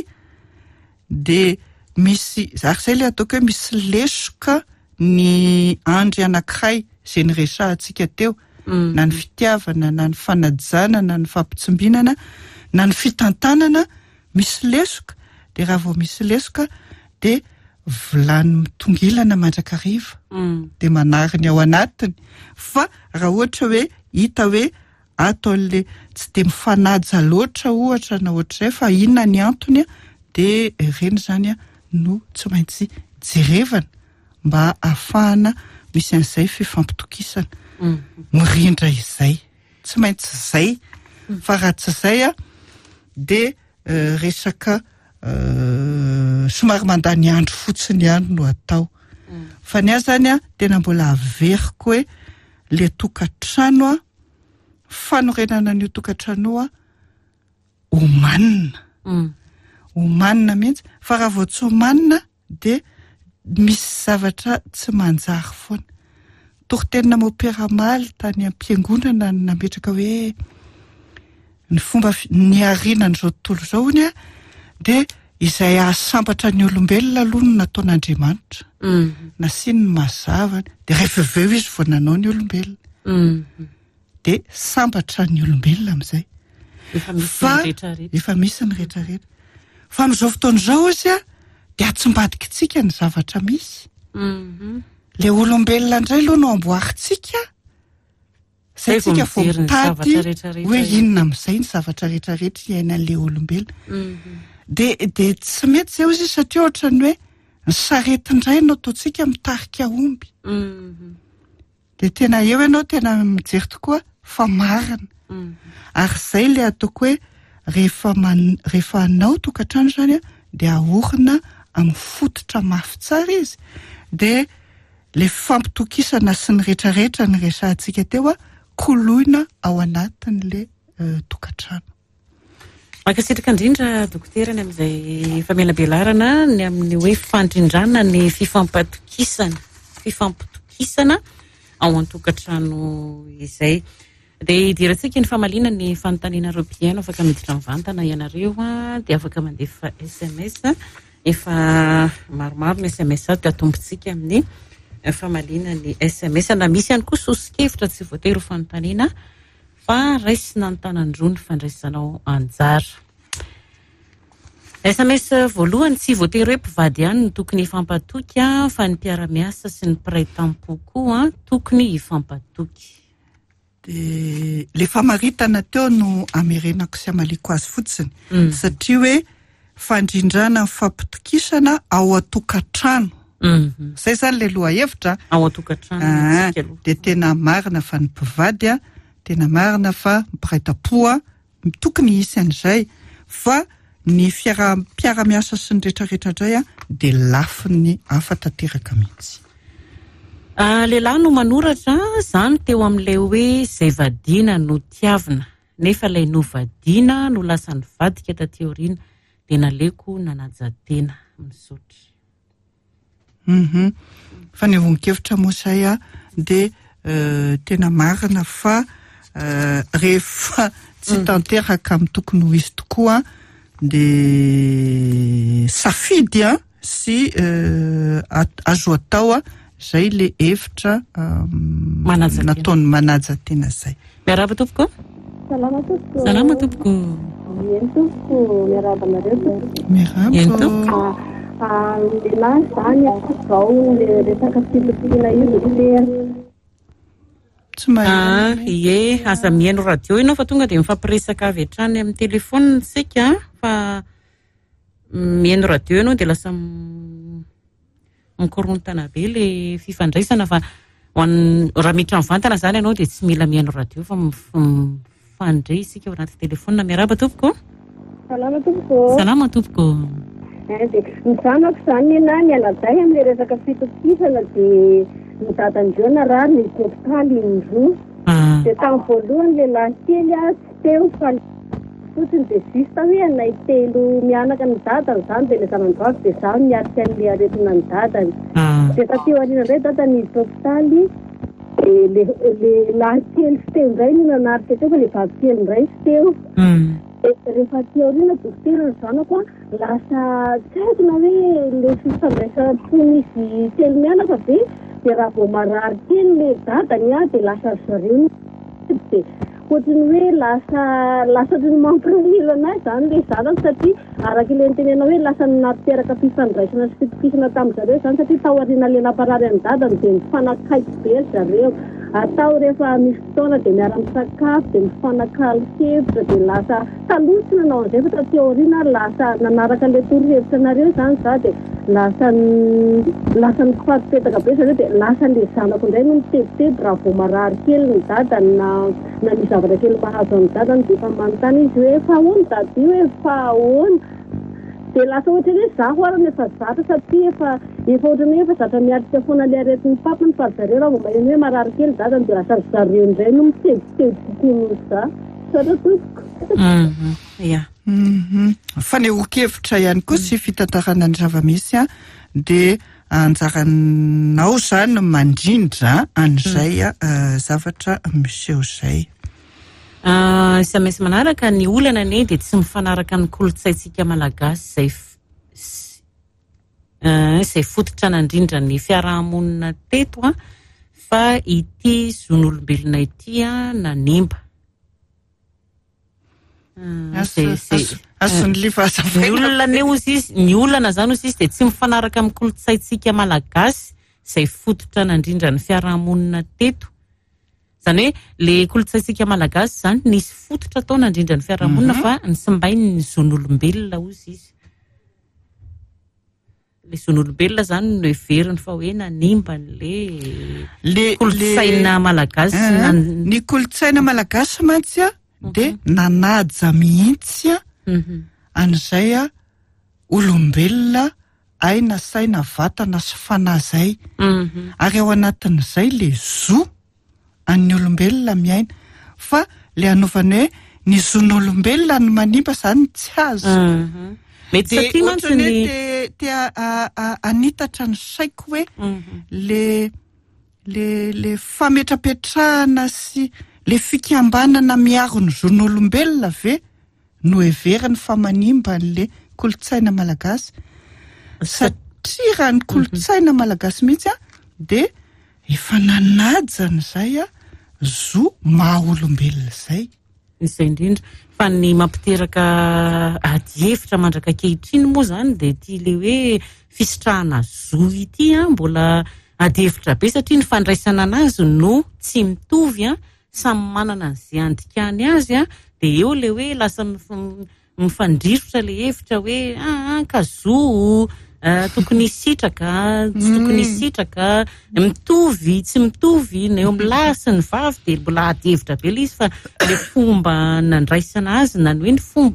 Speaker 2: de misy zary zay le ataoko hoe misy lesoka ny andry anankiray zay ny resahantsika teo na ny fitiavana na ny fanajana na ny fampitsimbinana na ny fitantanana misy lesoka de raha vao misy lesoka de vilany mitongilana mandrakariva de manariny ao anatiny fa raha ohatra hoe hita hoe ataon'le tsy de mifanaja loatra ohatra na ohatr'izay fa inona ny antony de reny zany a no tsy maintsy jerevana mba ahafahana misy an'izay fifampitokisana mirindra izay tsy maintsy zay fa raha tsy zay a de uh, resaka uh, somary mandany andro fotsiny ihany no atao fa ny azy zany a tena mbola averiko hoe le tokantrano a fanorenana ny tokantrano a omanina omanina mihitsy fa raha vao tsy omanina de misy zavatra tsy manjary foana toritenina mopera maly tany am-piangonana nametraka hoe ny fomba ny arina n'izao tontolo zao ony a de izay ahasambatra ny olombelona aloha no nataon'Andriamanitra nasiny ny mazava de rehefa veo izy vao nanao ny olombelona de sambatra ny olombelona amin'izay fa efa misy ny rehetrarehetra fa amin'izao fotoana izao izy a de atsimbadika tsika ny zavatra misy le olombelona indray aloha no amboaritsika zay tsika vao mitady hoe inona amin'izay ny zavatra rehetrarehetra iainan'le olombelona de de tsy mety zay izy satria ohatrany hoe ny sarety indray no ataontsika mitarika omby de tena eo ianao tena mijery tokoa fa marina ary zay le ataoko hoe rehefa man, rehefa anao tokantrano zany a de ahorina amin'ny fototra mafy tsara izy de le fampitokisana sy ny rehetrarehetra ny resahantsika teo a koloina ao anatin'le uh, tokantrano.
Speaker 1: Makasitraka indrindra dokotera ny amin'izay famelabelarana ny amin'ny hoe fandrindrana ny fifampatokisana fifampitokisana ao an-tokantrano izay de idiratsika ny famalina ny fanontaniana reo mpiaino afaka miditra mivantana ianareo a de afaka mandefa S M S efa maromaro ny S M S de atombotsika amin'ny famalina ny S M S na misy ihany koa sosikevitra tsy voatery fanontaniana fa raisina ny tanandrony fandraisanao anjara. S M S voalohany tsy voatery hoe mpivady ihany no tokony hifampatoky fa ny mpiara-miasa sy ny mpiray tampo koa tokony hifampatoky.
Speaker 2: De le famaritana teo no amerenako sy amaliko azy fotsiny mm. satria hoe fandrindrana ny fampitokisana ao atokantrano mm-hmm. zay zany le loha hevitra
Speaker 1: ao atokantrano
Speaker 2: de tena marina fa ny mpivady a tena marina fa mpiray tampo tokony hisy an'izay fa ny fiara mpiara-miasa sy ny rehetrarehetra indray a de lafiny afa-tanteraka mihitsy.
Speaker 1: Ah, lehilahy no manoratra zany teo amin'ilay hoe zay vadina no tiavina nefa ilay novadina no lasa nivadika taty aoriana de naleko nanajatena misaotra.
Speaker 2: Mhm. Fa ny vonin-kevitra moa zay a de uh, tena marina fa uh, rehefa tsy mm. tanteraka amin'ny tokony ho izy tokoa de safidy a sy uh, azo atao a zay le hevitra um, nataony manaja tena zay.
Speaker 1: Miaraba tompoko?
Speaker 3: Salama tompoko.
Speaker 1: Salama tompoko.
Speaker 3: Ien tompoko, miaraba nareo.
Speaker 2: Miaraba.
Speaker 1: Ien tompoko.
Speaker 3: Ah, lehilahy zany zao le resaka filokina io le
Speaker 2: tsy
Speaker 1: Ah, ie, asa mihaino radio ianao fa tonga de mifampiresaka avy hatrany amin'ny telefona sika fa mihaino radio ianao de lasa mikorontana be le fifandraisana fa raha miditra mivantana zany ianao de tsy mila mihaino radio fa mifandray isika ao anaty telefona. Miaraba tompoko?
Speaker 3: Salama tompoko.
Speaker 1: Salama tompoko.
Speaker 3: Eh, de ny zanako zany na nialaday amin'ny resaka fitokisana de ny dadandreo narary ny hôpitaly indroa. De tamin'ny voalohany lehilahy kely a tsy teo fa fotsiny de juste hoe anay telo mianaka ny dadany zany de le zanany-drako de zaho miarika an'le aretina ny dadany. De taty aoriana indray dadany izy hôpitaly de le lahy kely sy teo indray no nanarika teo fa le vavy kely indray sy teo. Rehefa ty aoriana dokotera ny zanako a lasa tsy haiko na hoe le fifandraisam-pony izy telo mianaka ve de raha vao marary kely le dadany a de lasa zareo de ohatrany hoe lasa lasa ny mampirahilo anazy zany le zanako satria araka ile nitenena hoe lasa nateraka fifandraisana sy fitokisana tamin'ny zareo zany satria tao aoriana le namparary any dadany de mifanakaiky be zareo. Atao rehefa misy fotoana de miara-misakafo de mifanakalo-hevitra de lasa talotsina nanao an'izay fa taty aoriana lasa nanaraka le toro-hevitra nareo zany za de lasa lasa nifampipetaka be zareo de lasa le zanako indray no mitebiteby raha vao marary kely ny dadany na na ny zavatra kely mahazo ny dadany de efa manontany izy hoe fa ahoana dady io hoe fa ahoana de lasa ohatra hoe zaho arany efa zatra satria efa efa ohatrany hoe efa zatra miarika foana le aretin'ny papany fa zareo raha vao maheno hoe marary kely dadany de lasa zareo indray no mitebiteby kokoa za satra tompoko.
Speaker 1: Ia.
Speaker 2: Fanehoan-kevitra ihany koa sy fitantarana ny zava-misy a de anjaranao zany mandrindra an'izay zavatra miseho zay.
Speaker 1: Isa maintsy manaraka ny olana anie de tsy mifanaraka ny kolontsaintsika malagasy zay izay fototra nandrindra ny fiarahamonina teto a fa ity zon'olombelona ity a nanimba.
Speaker 2: Asy ny livaza
Speaker 1: ny olana ozy izy ny olana zany ozy izy de tsy mifanaraka amin'ny kolontsaintsika malagasy izay fototra nandrindra ny fiarahamonina teto. Zany hoe le kolontsaintsika malagasy zany nisy fototra tao nandrindra ny fiarahamonina fa ny simbainy ny zon'olombelona ozy izy. Le zon'olombelona zany no heveriny fa hoe nanimba le kolotsaina malagasy.
Speaker 2: Ny kolotsaina malagasy mantsy a de nanaja mihitsy a an'izay a olombelona aina saina vatana sy fanahy zay. Ary ao anatin'izay le zo an'ny olombelona miaina fa le anaovany hoe ny zon'olombelona no manimba zany tsy azo.
Speaker 1: Mety satria mantsy ny
Speaker 2: te anitatra ny saiko hoe le le le fametrapetrahana sy le fikambanana miaro ny zon'olombelona ve no heveriny fa manimba an'le kolotsaina malagasy satria raha ny kolotsaina malagasy mihitsy a de efa nanaja n'izay a zo maha-olombelona zay.
Speaker 1: Izay indrindra fa ny mampiteraka adi-hevitra mandraka ankehitriny moa zany de ty le hoe fisitrahana zo ity a mbola adi-hevitra be satria ny fandraisana anazy no tsy mitovy a samy manana an'izay andikany azy a de eo le hoe lasa mifandrirotra le hevitra hoe ah ka zo tokony sitraka tsy tokony sitraka mitovy tsy mitovy na eo amin'ny lahy sy ny vavy de mbola adi-hevitra be le izy fa le fomba nandraisana azy na hoe ny fomba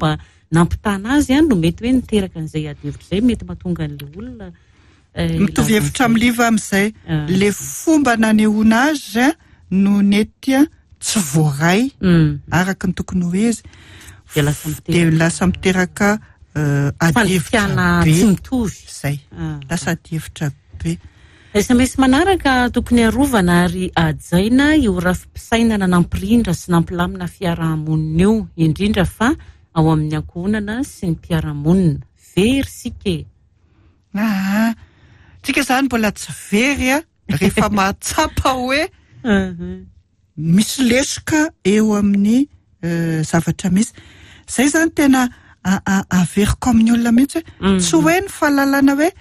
Speaker 1: nampitana azy a no mety hoe niteraka an'izay adihevitra zay mety mahatonga an'le olona
Speaker 2: mitovy hevitra am'liva am'izay le fomba nanehoana azy a no netya tsy voaray araka ny tokony hoe izy de lasa miteraka adihevitra be zay lasa adihevitra be.
Speaker 1: S M S manaraka tokony arovana ary ajaina io rafi-pisainana nampirindra sy nampilamina fiarahamonina io indrindra fa ao amin'ny ankohonana sy ny mpiarahamonina very sike.
Speaker 2: Ah, tsika zany mbola tsy very a rehefa mahatsapa hoe misy lesoka eo amin'ny zavatra misy zay zany tena averiko amin'ny olona mihitsy tsy hoe ny fahalalana hoe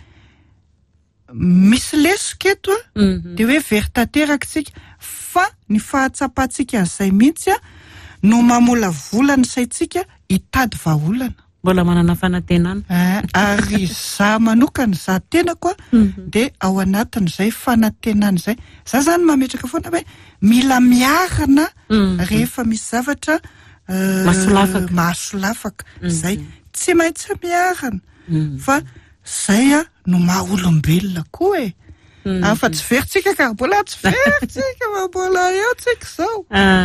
Speaker 2: misy lesoka eto de hoe very tanteraka tsika fa ny fahatsapatsika an'izay mihitsy no mamola vola ny saitsika hitady vahaolana.
Speaker 1: Mbola manana fanantenana.
Speaker 2: Ary za manokana za tena koa de ao anatin'izay fanantenana izay. Za zany mametraka foana hoe mila miarana rehefa misy zavatra
Speaker 1: mahasolafaka
Speaker 2: mahasolafaka zay tsy maintsy miarana fa zay a no maha-olombelona koa e. Afa tsy veritsika ka mbola tsy veritsika mbola eo tsika zao.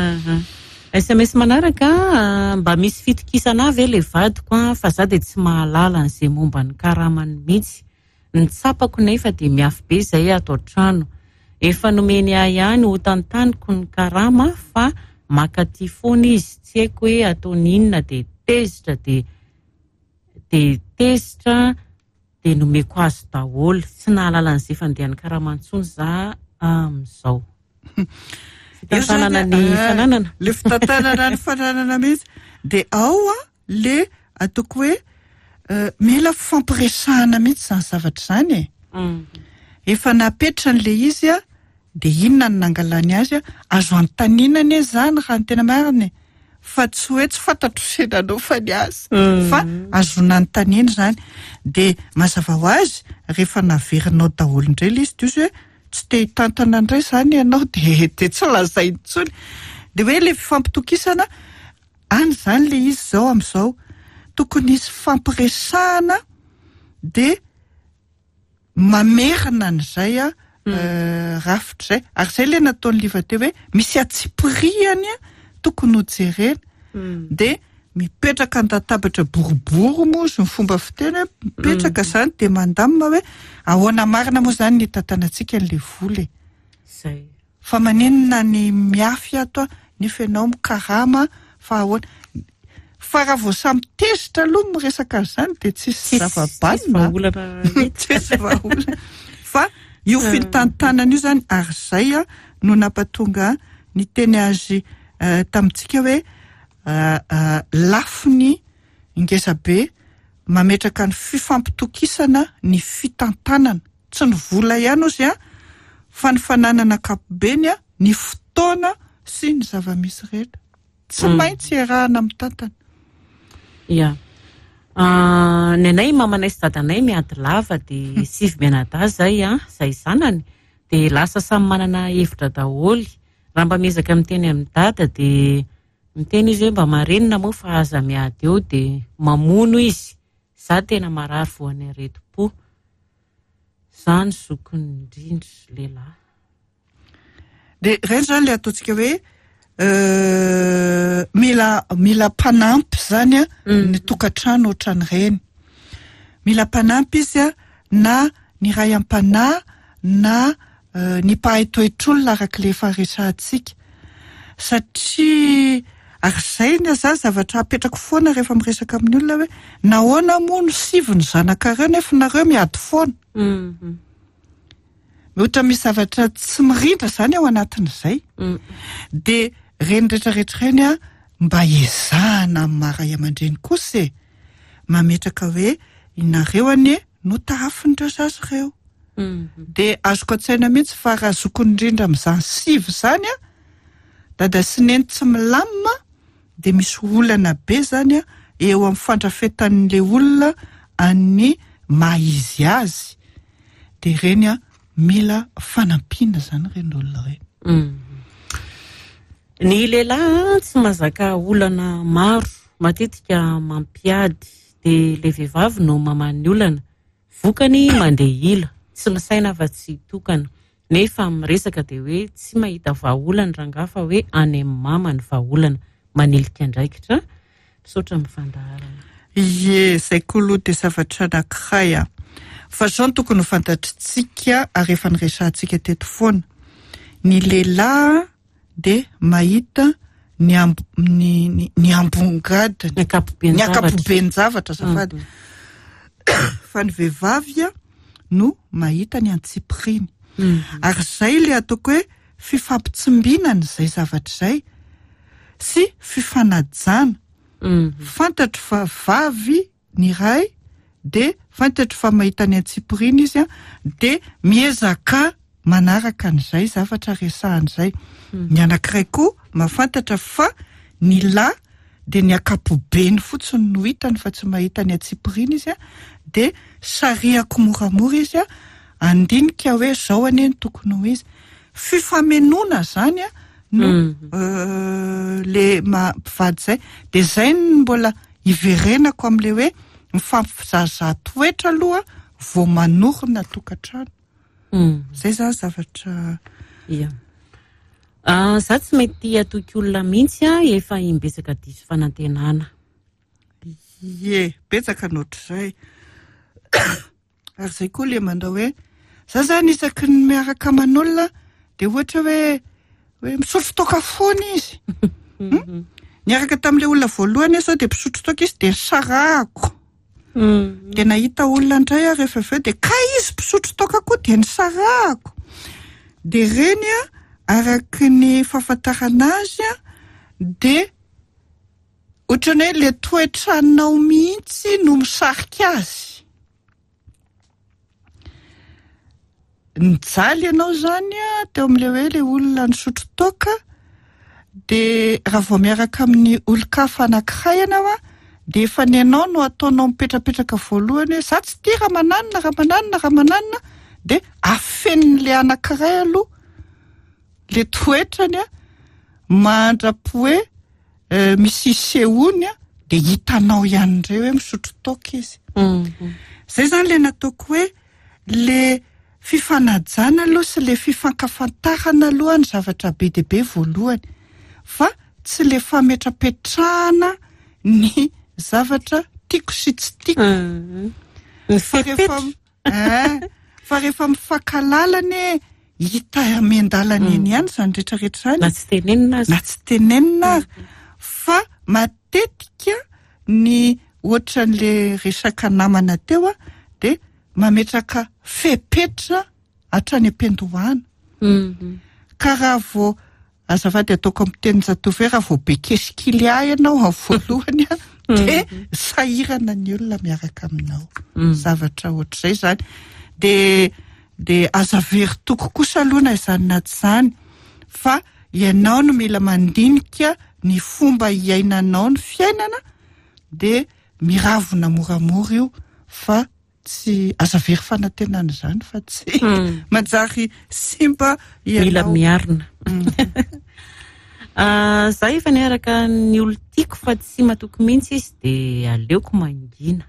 Speaker 1: S M S manaraka mba misy fitokisana ve le vadiko fa za de tsy mahalala an'izay momba ny karamany mihitsy. Ny tsapako nefa de miafy be zay ato trano. Efa nomeny ahy ihany ho tantaniko ny karama fa makaty foana izy tsy haiko hoe ataony inona de tezitra de de tezitra de nomeko azy daholo tsy nahalala an'izay fandehan'ny karama intsony za am'izao. Fitantanana ny fananana.
Speaker 2: Le fitantanana ny fananana mihitsy de ao a le ataoko hoe mila fampiresahana mihitsy zany zavatra zany e. Efa napetra an'le izy a de inona ny nangalany azy a azo antaninana zany raha ny tena marina fa tsy hoe tsy fantatro senanao fa ny azy fa azo nantanina zany de mazava ho azy rehefa naverinao daholo indray le izy izy hoe tsy te hitantana indray zany ianao de de tsy lazay intsony de hoe le fifampitokisana any zany le izy zao am'izao tokony izy fampiresahana de mamerina an'izay a rafitra zay ary zay le nataony liva teo hoe misy atsipiriany a tokony ho jerena de mipetraka an-databatra boribory moa sy ny fomba fiteny mipetraka zany de mandamina hoe ahoana marina moa zany ny tantanantsika n'le vola
Speaker 1: zay
Speaker 2: fa maninona ny miafy ato ny fenao mikarama fa ahoana fa raha vao samy tezitra aloha miresaka zany de tsisy zava-banina tsisy vahaolana fa io fitantanana io zany ary zay a no nampatonga ny teny azy tamitsika hoe lafiny ingeza be mametraka ny fifampitokisana ny fitantanana tsy ny vola ihany ozy a fa ny fananana kapobeny a ny fotoana sy ny zava-misy rehetra tsy maintsy iarahana mitantana.
Speaker 1: Ya ny anay mamanay sy dadanay miady lava de sivy mianadahy zay a zay zanany de lasa samy manana hevitra daholy raha mba miezaka miteny amin'ny dada de miteny izy hoe mba marenina moa fa aza miady eo de mamono izy za tena marary voany aretim-po zany zokony indrindra lehilahy
Speaker 2: de reny zany le ataontsika hoe mila mila mpanampy zany a ny tokantrano ohatrany reny mila mpanampy izy a na ny ray am-panahy na ny mpahay toetr'olona araka le efa resahantsika satria ary zay ny za zavatra apetrako foana rehefa miresaka amin'ny olona hoe nahoana moa no sivy ny zanakareo nefa nareo miady foana ohatra misy zavatra tsy mirindra zany ao anatin'izay de reny rehetrarehetra reny a mba ezahana maray aman-dreny kosa e mametraka hoe inareo anie no tahafin'ireo zazy reo de azoko an-tsaina mihitsy fa raha zokony indrindra am'izany sivy zany a dada sy neny tsy milamina de misy olana be zany a eo amin'ny fandrafetan'le olona any maizy azy de reny a mila fanampiana zany reny olona reny.
Speaker 1: Ny lehilahy tsy mazaka olana maro matetika mampiady de le vehivavy no mamany olana vokany mandeha ila tsy misaina afa-tsy tokana nefa miresaka de hoe tsy mahita vahaolana rangafa hoe any amin'ny mamany vahaolana manilika andraikitra misaotra mifandaharana.
Speaker 2: Ie, zay kolo de zavatra anankiray a. Fa zao tokony ho fantatritsika ary efa niresahantsika teto foana. Ny lehilahy de mahita ny amb ny ny, ny ambongada
Speaker 1: ny
Speaker 2: akapoben'ny zavatra zafady. Fa ny vehivavy no mahita ny antsipiriny.
Speaker 1: Mm.
Speaker 2: Ary zay le ataoko hoe fifampitsombinana zay zavatra zay sy fifanajana.
Speaker 1: Mm.
Speaker 2: Fantatro fa vavy ny ray de fantatro fa mahita ny antsipiriny izy a de miezaka manaraka an'izay zavatra resahan'izay.
Speaker 1: Mm.
Speaker 2: Ny anankiray koa mahafantatra fa ny lahy de ny akapobeny fotsiny no hitany fa tsy mahita ny antsipiriny izy a de sariako moramora izy a andinika hoe zao aneny tokony ho izy. Fifamenona zany a no
Speaker 1: Mm.
Speaker 2: euh, le mampivady zay de zay ny mbola iverenako am'le hoe mifampizaza toetra aloha vao manorina tokantrano.
Speaker 1: Mm.
Speaker 2: Zay za zavatra
Speaker 1: Ia. Ah, za tsy mety atoky olona mihitsy a efa imbetsaka diso fanantenana.
Speaker 2: ie betsaka noatr'izay. Ary zay koa le mandao hoe za zany isaky ny miaraka aman'olona de ohatra hoe hoe misotro toaka foana izy. Hmm? Niaraka tam'le olona voalohany zao de misotro toaka izy de sarahako.
Speaker 1: Mm.
Speaker 2: De nahita olona ndray a rehefa aveo de ka izy misotro toaka koa de nisarahako. De reny a araky ny fahafantarana azy a de ohatran'ny hoe le toetranao mihitsy no misarika azy. Nijaly ianao zany a teo am'le hoe le olona nisotro toaka de raha vao miaraka amin'ny olon-kafa anankiray ianao a de efa ny anao no ataonao mipetrapetraka voalohany hoe za tsy tia ramananina ramananina ramananina de afen'le anankiray aloha le toetrany a mandrapo hoe uh, misy sehoany a de hitanao ihany ndray hoe misotro toaka izy.
Speaker 1: Mm.
Speaker 2: Zay zany le nataoko hoe le fifanajana aloha sy le fifankafantarana aloha ny zavatra be de be voalohany fa tsy le fametrapetrahana ny zavatra tiako sy tsy tiako.
Speaker 1: Mm. Ny
Speaker 2: Fa rehefa
Speaker 1: fepetra.
Speaker 2: eh, fa rehefa mifankalalany hita amian-dalana eny ihany zany rehetrarehetra
Speaker 1: Na
Speaker 2: zany
Speaker 1: tsy tenenina azy.
Speaker 2: na tsy tenenina ary fa matetika ny ohatran'le resaka namana teo a de mametraka fepetra hatrany am-pendohana.
Speaker 1: Mhm.
Speaker 2: Ka raha vao azafady ataoko amin'ny teny zatovy raha vao be kesikily ahy ianao amin'ny voalohany a de sahirana ny olona miaraka aminao.
Speaker 1: Mm.
Speaker 2: Zavatra ohatr'izay zany de de aza very toko kosa aloha na izany na tsy zany fa ianao no mila mandinika ny fomba iainanao ny fiainana de miravona moramora io fa tsy aza very fanantenana zany fa tsy
Speaker 1: Mm.
Speaker 2: manjary simba
Speaker 1: Mila
Speaker 2: ianao.
Speaker 1: miarina. Ah, za efa niaraka ny olo tiako fa tsy matoky mihitsy izy de aleoko mangina.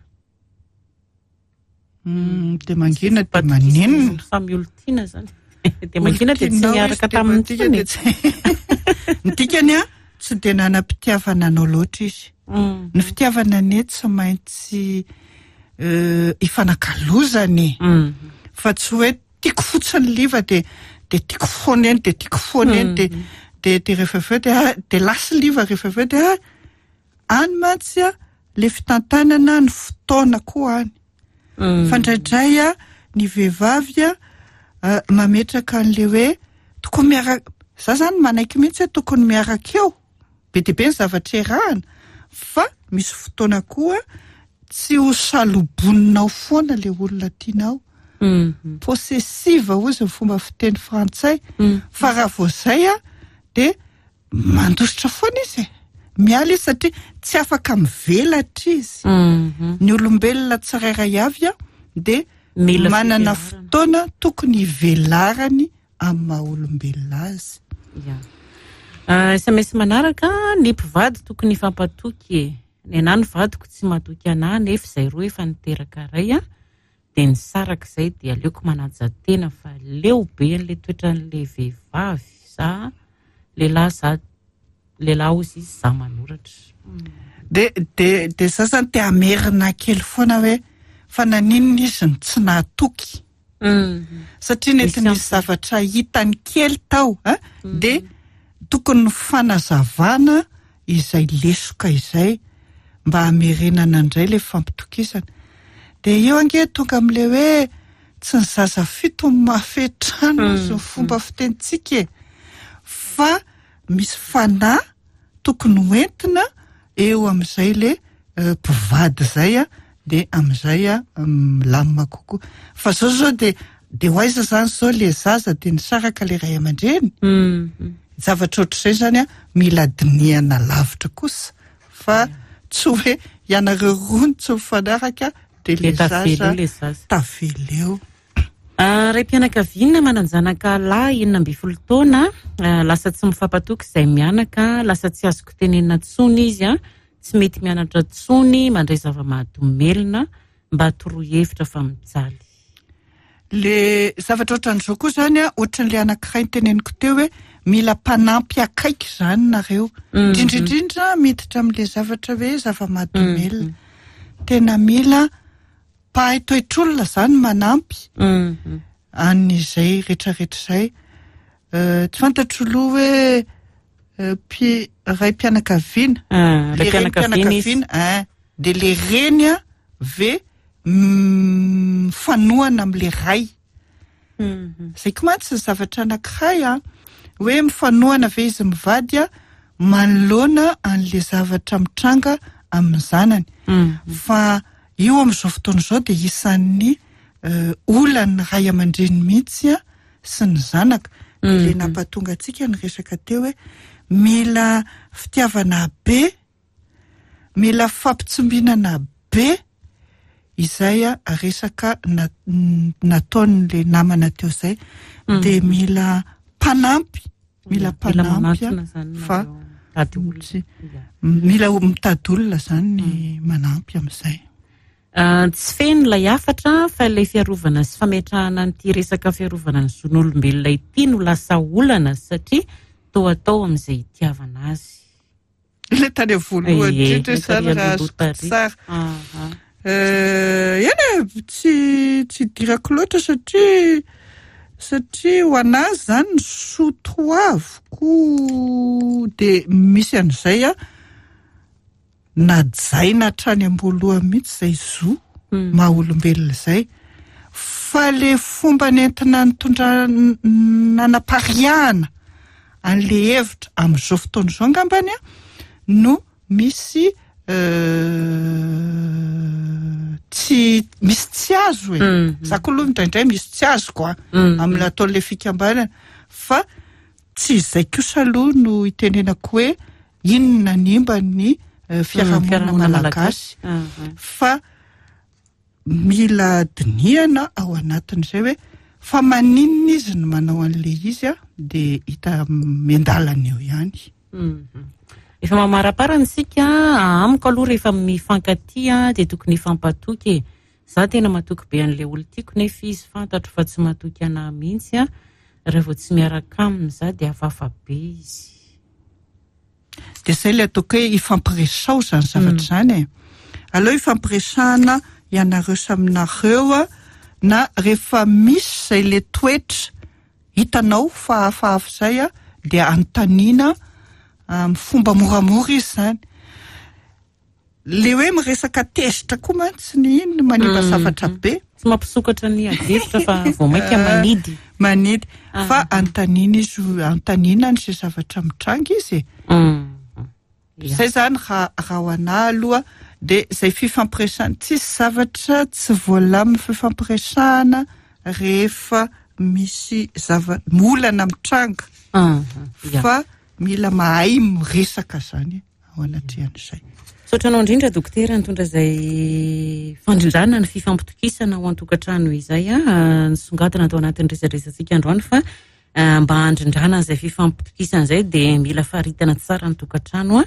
Speaker 2: Mm, de mangina de manenina.
Speaker 1: Fa mioltiana zany. De mangina de tsy niaraka tamin'ny tsony.
Speaker 2: Ny dikany a tsy de nanam-pitiavana anao loatra izy.
Speaker 1: Mm.
Speaker 2: Ny fitiavana ane tsy maintsy uh, ifanakalozany
Speaker 1: Mm.
Speaker 2: fa tsy hoe tiako fotsiny liva de de tiako foana eny de tiako foana eny de de de rehefa aveo de ah, de lasy liva rehefa aveo de ah, any mantsy a le fitantanana ny fotoana koa any.
Speaker 1: Mm.
Speaker 2: Fandraindray a ny vehivavy a uh, mametraka an'le hoe tokony miaraka za zany manaiky mihitsy hoe tokony miaraka eo be de be ny zavatra erahana fa misy fotoana koa tsy ho saloboninao foana le olona tianao.
Speaker 1: Mhm.
Speaker 2: Possessive ozy ny fomba fiteny frantsay.
Speaker 1: Mm.
Speaker 2: Fa raha vao zay a de mandositra foana izy e. Miala izy satria tsy afaka mivelatra izy.
Speaker 1: Mhm.
Speaker 2: Ny olombelona tsirairay avy a de
Speaker 1: Mila
Speaker 2: manana
Speaker 1: fivelarana.
Speaker 2: fotoana tokony hivelarany amin'ny maha olombelona azy.
Speaker 1: Ya. Ah, S M S manaraka ny mpivady tokony hifampatoky e. ny anahy ny vadiko tsy matoky anahy nefa izay roa efa niteraka ray a dia ny saraka izay dia aleoko manaja-tena fa leo be an'ilay toetran'ilay vehivavy za lehilahy za lehilahy ozy izy za manoratra.
Speaker 2: de de de za zany te amerina kely foana hoe fa naninona izy ny tsy nahatoky. Satria nety nisy zavatra hitany kely tao a de tokony fanazavana izay lesoka izay mba hamerenana indray le fampitokisana. De eo ange tonga am'le hoe tsy ny zaza fito mafetrano sy ny fomba fitentsika fa misy fanahy tokony hoentina eo am'izay le mpivady zay a de am'izay a milamina kokoa. Fa zao zao de de hoaiza zany zao le zaza de nisaraka le ray aman-dreny. Zavatra ohatr'izay zany a mila dinihana lavitra kosa fa tsy hoe ianareo roa tsy mifanaraka de le zaza tavela eo.
Speaker 1: Ray mpianakaviana mananjanaka lahy enina amby folo taona lasa tsy mifampatoky izay mianaka, lasa tsy azoko tenenina tsony izy a, tsy mety mianatra tsony mandray zava-mahadomelina mba toroy hevitra fa mijaly.
Speaker 2: Le zavatra ohatran'izao koa zany a ohatran'le anankiray niteneniko teo hoe mila mpanampy akaiky zany nareo indrindrindrindra miditra am'le zavatra hoe zava-mahadomelina tena mila mpahay toetr'olona zany manampy an'izay rehetrarehetra izay. Tsy fantatro aloha hoe ray mpianakaviana le ray mpianakaviana de le reny a ve mifanohana am'le ray. Zay koa mantsy ny zavatra anankiray a hoe mifanohana ve izy mivady a manoloana an'le zavatra mitranga amin'ny zanany. Fa io am'izao fotoana izao de isan'ny olan'ny ray aman-dreny mihitsy a sy ny zanaka. Le nampahatonga antsika ny resaka teo hoe mila fitiavana be, mila fampitsombinana be izay a resaka nataon'le namana teo izay de mila mpanampy, mila mpanampy fa mila mitady olona zany ny manampy am'izay.
Speaker 1: Tsy feno ilay afatra fa ilay fiarovana sy fametrahana n'ity resaka fiarovana ny zon'olombelona ity no lasa olana satria toa atao amin'izay itiavana azy.
Speaker 2: Ilay tany voalohany indrindra zany raha azoko tsara. Eny tsy tsy dirako loatra satria satria ho anazy zany ny sotroaviko de misy an'izay a najaina hatrany am-boalohany mihitsy zay zo maha-olombelona izay fa le fomba nentina nitondra nanapariahana an'le hevitra am'izao fotoana izao angambany a no misy tsy misy tsy azo hoe zako aloha indraindray misy tsy azo koa amin'ny ataon'le fikambanana fa tsy izay kosa aloha no itenenako hoe inona nimba ny fiarahamonina malagasy fa mila dinihana ao anatin'izay hoe fa maninona izy no manao an'le izy a de hita miandalana eo ihany.
Speaker 1: Efa mamaraparana isika amiko aloha rehefa mifankatia de tokony hifampatoky. Za tena matoky be an'le olo tiako nefa izy fantatro fa tsy matoky anahy mihitsy a, rehefa tsy miaraka aminy za de hafahafa be izy.
Speaker 2: De zay le ataoko hoe ifampiresao zany zavatra zany e. Aleo ifampiresahana ianareo saminareo a na rehefa misy zay le toetra hitanao fa hafahafa zay a de anontaniana amin'ny fomba moramora izy zany. Le hoe miresaka tezitra koa mantsy ny iny manimba zavatra be.
Speaker 1: Tsy mampisokatra ny adevitra fa vao mainka manidy.
Speaker 2: Manidy. Fa anontaniana izy anontaniana ny zay zavatra mitranga izy e. Zay zany raha ho anahy aloha de zay fifampiresahana tsisy zavatra tsy voalamina fifampiresahana rehefa misy zava olana mitranga fa mila mahay miresaka zany ao anatrehan'izay.
Speaker 1: Sotranao indrindra dokotera nitondra zay fandrindrana ny fifampitokisana ao an-tokantrano izay a nisongadina atao anatin'ny resadresantsika androany fa mba handrindrana zay fifampitokisana zay de mila faharitana tsara ny tokantrano a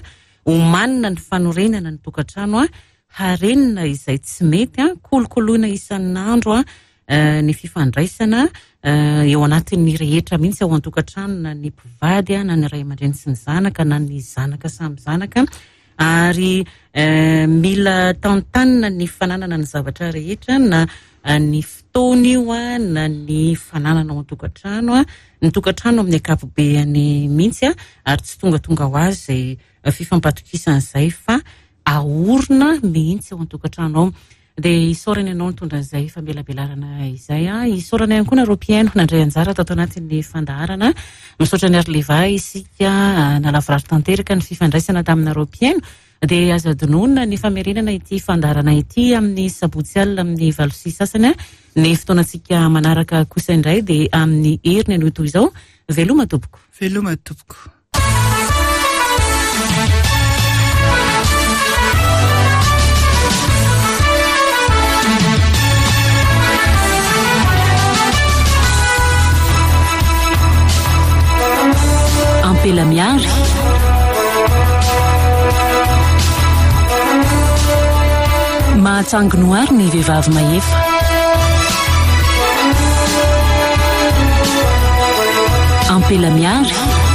Speaker 1: omanina ny fanorenana ny tokantrano a harenina izay tsy mety a kolokoloina isan'andro a ny fifandraisana eo anatin'ny rehetra mihitsy ao an-tokantrano na ny mpivady a na ny ray aman-dreny sy ny zanaka na ny zanaka samy zanaka ary mila tantanina ny fananana ny zavatra rehetra na ny fotoana io a na ny fananana ao an-tokantrano a ny tokantrano amin'ny akapobeany mihitsy a ary tsy tonga tonga ho azy zay fifampatokisana izay fa aorina mihitsy ao an-tokantrano ao dia isaorana ianao nitondra izay famelabelarana izay a isaorana ihany koa na ropiaino nandray anjara tato anatin'ny fandaharana misaotra ny arleva isika nalavorary tanteraka ny fifandraisana tamina ropiaino dia azo adinonina ny famerenana ity fandaharana ity amin'ny sabotsy alina amin'ny valosi sasany ny fotoanantsika manaraka kosa indray dia amin'ny heriny anoto izao veloma tompoko
Speaker 2: veloma tompoko
Speaker 1: Ampela miary mahatsanginoary ny vehivavy mahefa Ampela miary